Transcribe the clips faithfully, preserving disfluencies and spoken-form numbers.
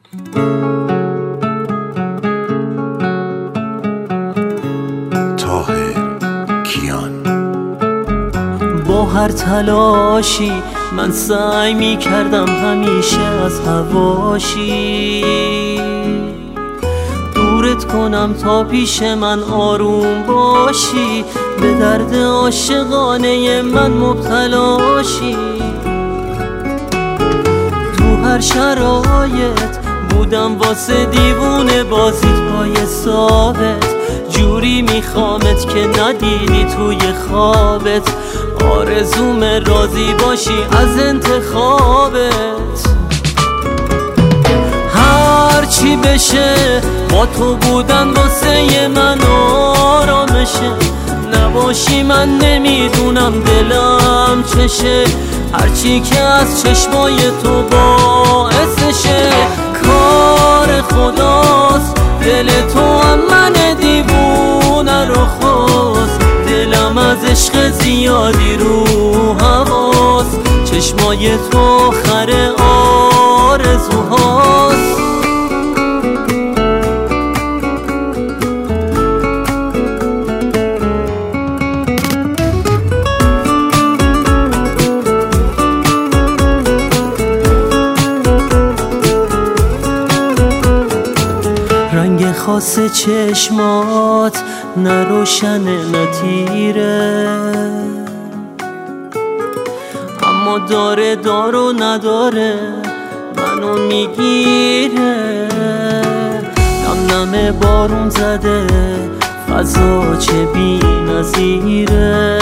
با هر تلاشی من سعی می کردم همیشه از حواشی دورت کنم تا پیش من آروم باشی، به درد عاشقانه من مبتلاشی. تو هر شرایط بودم واسه دیوونه بازیت پای ثابت، جوری میخوامت که ندیدی توی خوابت، آرزوم راضی باشی از انتخابت. هر چی بشه با تو بودن واسه من آرامشه، نباشی من نمیدونم دلم چشه، هرچی که از چشمای تو باعثشه. کار خداست دل تو هم من دیوونه رو خواست، دلم از عشق زیادی رو هواست، چشمای تو خر آرزوهاست. رنگ خاص چشمات نه روشنه نه تیره، اما داره دار و نداره منو میگیره. نم نم بارون زده فضا چه بی نظیره،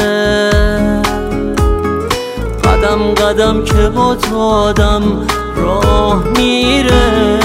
قدم قدم که با تو آدم راه میره.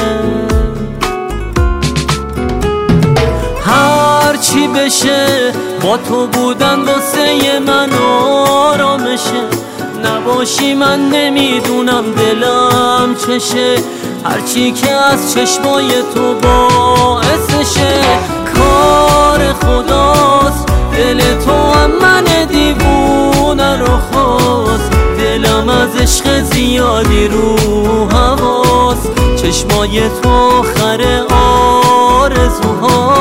هرچی بشه با تو بودن واسه من آرامشه، نباشی من نمیدونم دلم چشه، هرچی که از چشمای تو باعثشه. کار خداست دل تو هم من دیوونه رو خواست، دلم از عشق زیادی رو هواست، چشمای تو خر آرزوها.